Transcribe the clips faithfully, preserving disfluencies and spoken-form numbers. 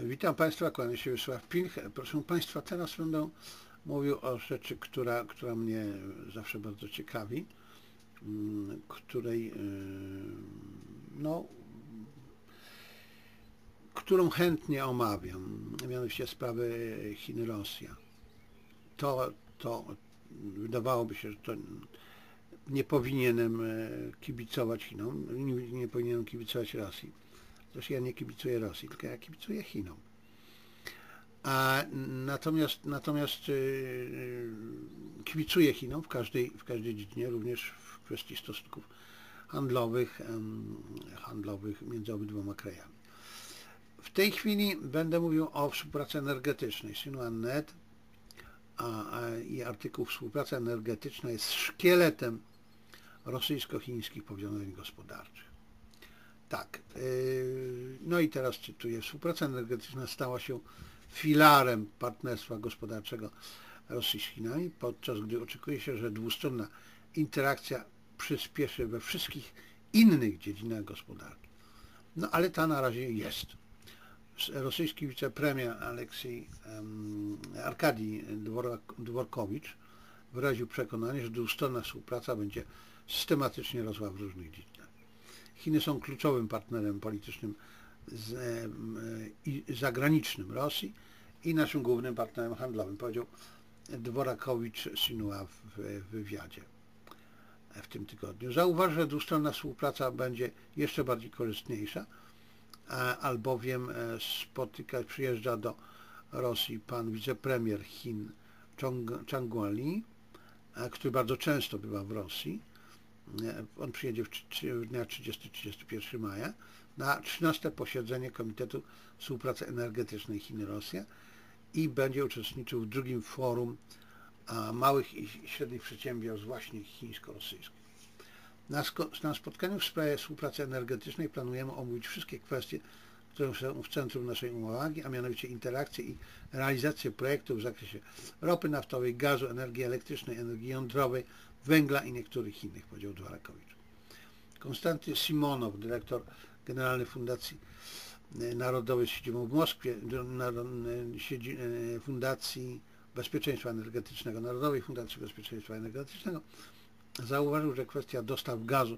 Witam Państwa, kłaniam się Wiesław Pilch. Proszę Państwa, teraz będę mówił o rzeczy, która, która mnie zawsze bardzo ciekawi, której, no, którą chętnie omawiam, mianowicie sprawy Chiny-Rosja. To, to wydawałoby się, że to nie powinienem kibicować Chinom, nie, nie powinienem kibicować Rosji. Zresztą ja nie kibicuję Rosji, tylko ja kibicuję Chinom. A natomiast natomiast yy, kibicuję Chinom w każdej, w każdej dziedzinie, również w kwestii stosunków handlowych, yy, handlowych między obydwoma krajami. W tej chwili będę mówił o współpracy energetycznej. Sinuan kropka net a, a, i artykuł Współpraca energetyczna jest szkieletem rosyjsko-chińskich powiązań gospodarczych. Tak, no i teraz cytuję, współpraca energetyczna stała się filarem partnerstwa gospodarczego Rosji z Chinami, podczas gdy oczekuje się, że dwustronna interakcja przyspieszy we wszystkich innych dziedzinach gospodarki. No ale ta na razie jest. Rosyjski wicepremier Aleksiej um, Arkadii Dworkowicz wyraził przekonanie, że dwustronna współpraca będzie systematycznie rosła w różnych dziedzinach. Chiny są kluczowym partnerem politycznym z, e, i zagranicznym Rosji i naszym głównym partnerem handlowym, powiedział Dworkowicz Sinua w, w wywiadzie w tym tygodniu. Zauważ, że dwustronna współpraca będzie jeszcze bardziej korzystniejsza, albowiem spotykać przyjeżdża do Rosji pan wicepremier Chin Zhang Guoli, który bardzo często bywa w Rosji. On przyjedzie w dnia trzydziestego do trzydziestego pierwszego maja na trzynaste posiedzenie Komitetu Współpracy Energetycznej Chiny-Rosja i będzie uczestniczył w drugim forum małych i średnich przedsiębiorstw właśnie chińsko-rosyjskich. Na, na spotkaniu w sprawie współpracy energetycznej planujemy omówić wszystkie kwestie, które są w centrum naszej uwagi, a mianowicie interakcje i realizację projektów w zakresie ropy naftowej, gazu, energii elektrycznej, energii jądrowej, węgla i niektórych innych, powiedział Dworkowicz. Konstanty Simonow, dyrektor generalny Fundacji Narodowej z siedzibą w Moskwie, Fundacji Bezpieczeństwa Energetycznego, Narodowej Fundacji Bezpieczeństwa Energetycznego, zauważył, że kwestia dostaw gazu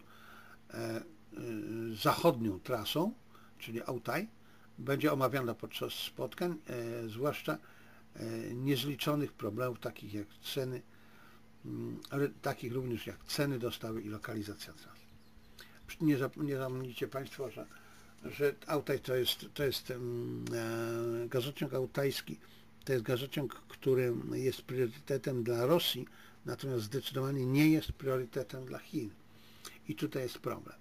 zachodnią trasą, czyli Altaj, będzie omawiana podczas spotkań, zwłaszcza niezliczonych problemów takich jak ceny, ale takich również jak ceny dostawy i lokalizacja tras. Nie, nie zapomnijcie Państwo, że, że Altaj to jest, to jest um, e, gazociąg altajski, to jest gazociąg, który jest priorytetem dla Rosji, natomiast zdecydowanie nie jest priorytetem dla Chin. I tutaj jest problem.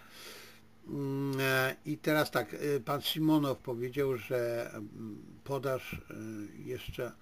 E, I teraz tak, pan Simonow powiedział, że podaż jeszcze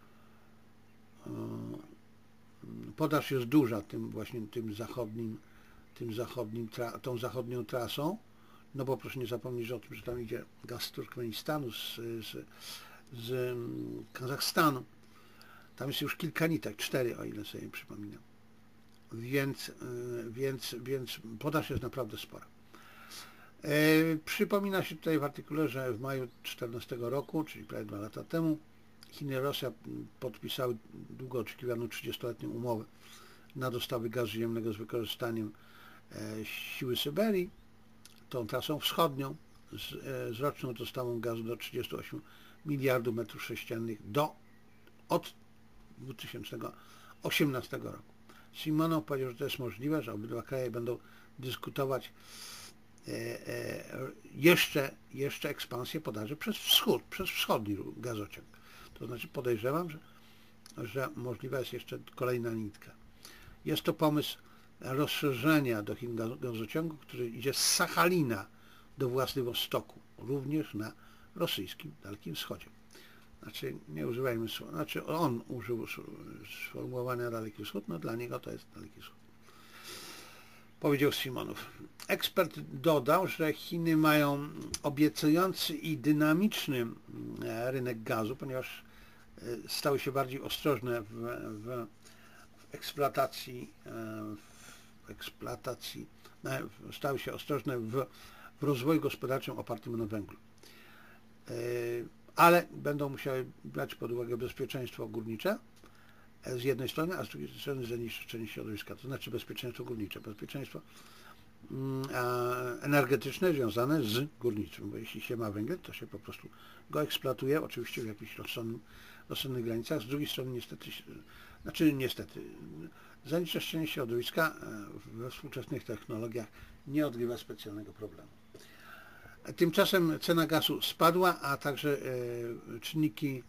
podaż jest duża tym właśnie tym zachodnim, tym zachodnim tra, tą zachodnią trasą, no bo proszę nie zapomnieć o tym, że tam idzie gaz z Turkmenistanu, z, z, z Kazachstanu. Tam jest już kilka nitek, cztery, o ile sobie przypominam. Więc, więc, więc podaż jest naprawdę spora. E, przypomina się tutaj w artykule, że w maju dwa tysiące czternastego roku, czyli prawie dwa lata temu, Chiny i Rosja podpisały długo oczekiwaną trzydziestoletnią umowę na dostawy gazu ziemnego z wykorzystaniem e, siły Syberii, tą trasą wschodnią, z, e, z roczną dostawą gazu do trzydziestu ośmiu miliardów metrów sześciennych do, od dwa tysiące osiemnastego roku. Simonow powiedział, że to jest możliwe, że obydwa kraje będą dyskutować e, e, jeszcze, jeszcze ekspansję podaży przez wschód, przez wschodni gazociąg. To znaczy podejrzewam, że, że możliwa jest jeszcze kolejna nitka. Jest to pomysł rozszerzenia do Chin gazociągu, który idzie z Sachalina do Władywostoku, również na rosyjskim Dalekim Wschodzie. Znaczy, nie używajmy słowa, znaczy on użył sformułowania Daleki Wschód, no dla niego to jest Daleki Wschód. Powiedział Simonow. Ekspert dodał, że Chiny mają obiecujący i dynamiczny rynek gazu, ponieważ stały się bardziej ostrożne w, w, w eksploatacji, w eksploatacji, stały się ostrożne w, w rozwoju gospodarczym opartym na węglu. ale będą musiały brać pod uwagę bezpieczeństwo górnicze z jednej strony, a z drugiej strony zanieczyszczenie środowiska, to znaczy bezpieczeństwo górnicze, bezpieczeństwo energetyczne związane z górnictwem, bo jeśli się ma węgiel, to się po prostu go eksploatuje, oczywiście w jakichś rozsądnych, rozsądnych granicach. Z drugiej strony niestety, znaczy niestety, zanieczyszczenie środowiska we współczesnych technologiach nie odgrywa specjalnego problemu. Tymczasem cena gazu spadła, a także czynniki,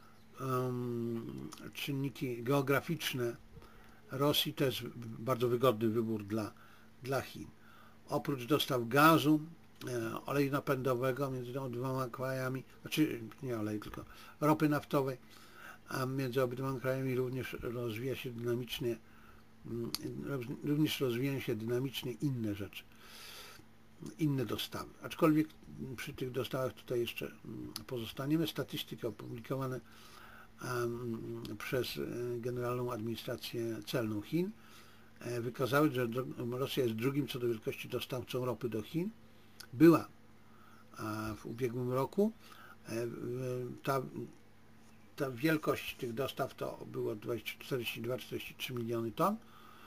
czynniki geograficzne Rosji to jest bardzo wygodny wybór dla, dla Chin. Oprócz dostaw gazu, oleju napędowego między dwoma krajami, znaczy nie olej, tylko ropy naftowej, a między obydwoma krajami również rozwija się dynamicznie, również rozwijają się dynamicznie inne rzeczy, inne dostawy. Aczkolwiek przy tych dostawach tutaj jeszcze pozostaniemy. Statystyki opublikowane przez Generalną Administrację Celną Chin wykazały, że Rosja jest drugim co do wielkości dostawcą ropy do Chin. Była w ubiegłym roku. Ta, ta wielkość tych dostaw to było czterdzieści dwa czterdzieści trzy miliony ton,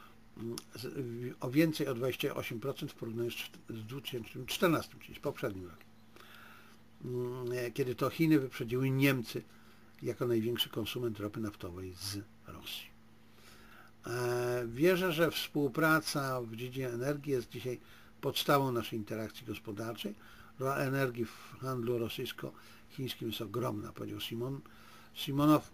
o więcej o dwadzieścia osiem procent w porównaniu z dwa tysiące czternastym, czyli z poprzednim rokiem, kiedy to Chiny wyprzedziły Niemcy jako największy konsument ropy naftowej z Rosji. Wierzę, że współpraca w dziedzinie energii jest dzisiaj podstawą naszej interakcji gospodarczej. Rola energii w handlu rosyjsko-chińskim jest ogromna, powiedział Simon, Simonow,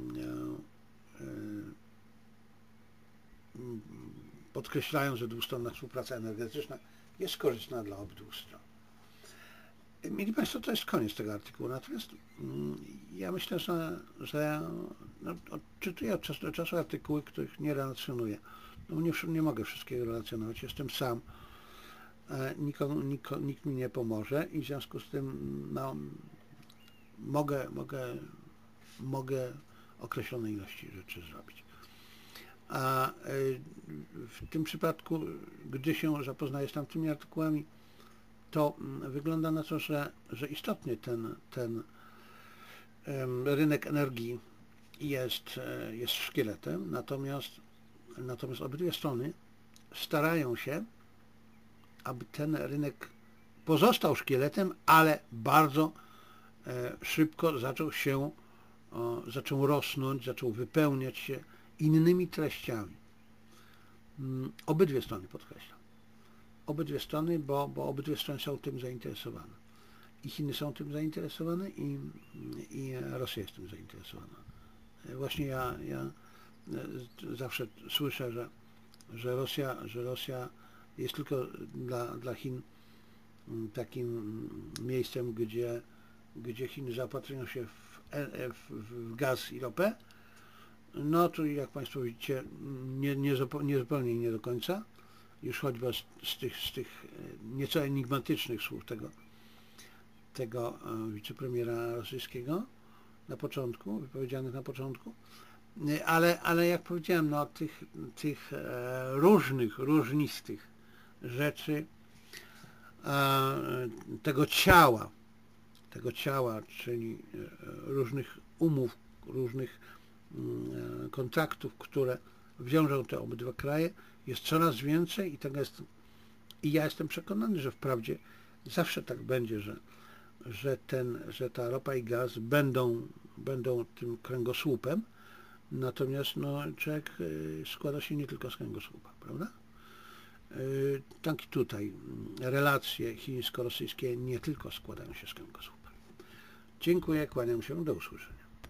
podkreślając, że dwustronna współpraca energetyczna jest korzystna dla obydwu stron. Mili Państwo, to jest koniec tego artykułu, natomiast ja myślę, że, że no, czytuję od czasu do czasu artykuły, których nie relacjonuję. No, nie, nie mogę wszystkiego relacjonować, jestem sam, nikomu, niko, nikt mi nie pomoże i w związku z tym no, mogę, mogę, mogę określone ilości rzeczy zrobić. A w tym przypadku, gdy się zapoznaję z tamtymi artykułami, to wygląda na to, że, że istotnie ten, ten rynek energii jest, jest szkieletem, natomiast, natomiast obydwie strony starają się, aby ten rynek pozostał szkieletem, ale bardzo szybko zaczął się, zaczął rosnąć, zaczął wypełniać się innymi treściami. Obydwie strony, podkreślam. Obydwie strony, bo, bo obydwie strony są tym zainteresowane. I Chiny są tym zainteresowane i, i Rosja jest tym zainteresowana. Właśnie ja, ja zawsze słyszę, że, że, Rosja, że Rosja jest tylko dla, dla Chin takim miejscem, gdzie, gdzie Chiny zaopatrują się w, w, w gaz i ropę. No tu, jak Państwo widzicie, nie, nie, nie zupełnie nie do końca. Już choćby z, z, tych, z tych nieco enigmatycznych słów tego, tego wicepremiera rosyjskiego na początku, wypowiedzianych na początku, ale, ale jak powiedziałem, no tych, tych różnych, różnistych rzeczy, tego ciała, tego ciała, czyli różnych umów, różnych kontraktów, które wiążą te obydwa kraje, jest coraz więcej i tego jest, i ja jestem przekonany, że wprawdzie zawsze tak będzie, że, że, ten, że ta ropa i gaz będą, będą tym kręgosłupem, natomiast no, człowiek składa się nie tylko z kręgosłupa, prawda? Tak i tutaj relacje chińsko-rosyjskie nie tylko składają się z kręgosłupa. Dziękuję, kłaniam się, do usłyszenia.